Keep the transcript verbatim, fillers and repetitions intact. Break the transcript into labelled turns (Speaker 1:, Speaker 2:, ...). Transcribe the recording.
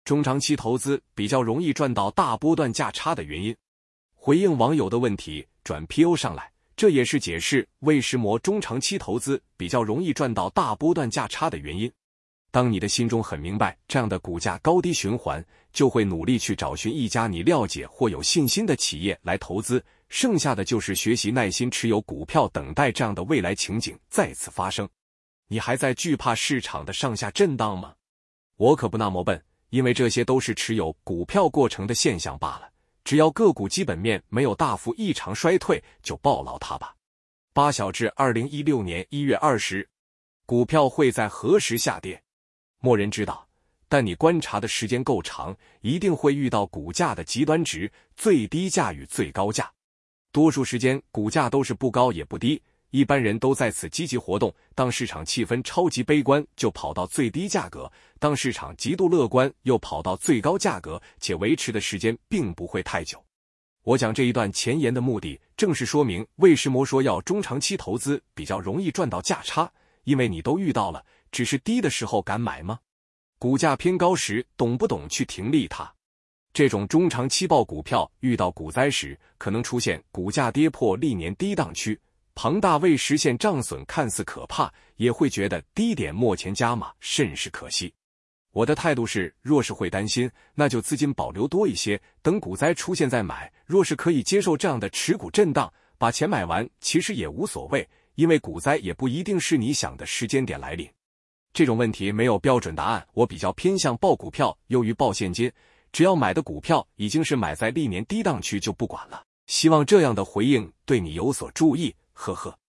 Speaker 1: 中长期投资比较容易赚到大波段价差的原因。回应网友的问题，转 P O 上来，这也是解释为什么中长期投资比较容易赚到大波段价差的原因。当你的心中很明白这样的股价高低循环，就会努力去找寻一家你了解或有信心的企业来投资，剩下的就是学习耐心持有股票，等待这样的未来情景再次发生。你还在惧怕市场的上下震荡吗？我可不那么笨，因为这些都是持有股票过程的现象罢了。只要个股基本面没有大幅异常衰退，就抱牢它吧。八小至二零一六年一月二十，股票会在何时下跌？没人知道，但你观察的时间够长，一定会遇到股价的极端值，最低价与最高价。多数时间股价都是不高也不低，一般人都在此积极活动，当市场气氛超级悲观，就跑到最低价格，当市场极度乐观，又跑到最高价格，且维持的时间并不会太久。我讲这一段前言的目的，正是说明为什么说要中长期投资比较容易赚到价差，因为你都遇到了，只是低的时候敢买吗？股价偏高时懂不懂去停利它？这种中长期抱股票遇到股灾时，可能出现股价跌破历年低档区，庞大未实现账损看似可怕，也会觉得低点没钱加码甚是可惜。我的态度是，若是会担心，那就资金保留多一些，等股灾出现再买。若是可以接受这样的持股震荡，把钱买完，其实也无所谓，因为股灾也不一定是你想的时间点来临。这种问题没有标准答案，我比较偏向抱股票优于抱现金，只要买的股票已经是买在历年低档区就不管了。希望这样的回应对你有所注意，呵呵。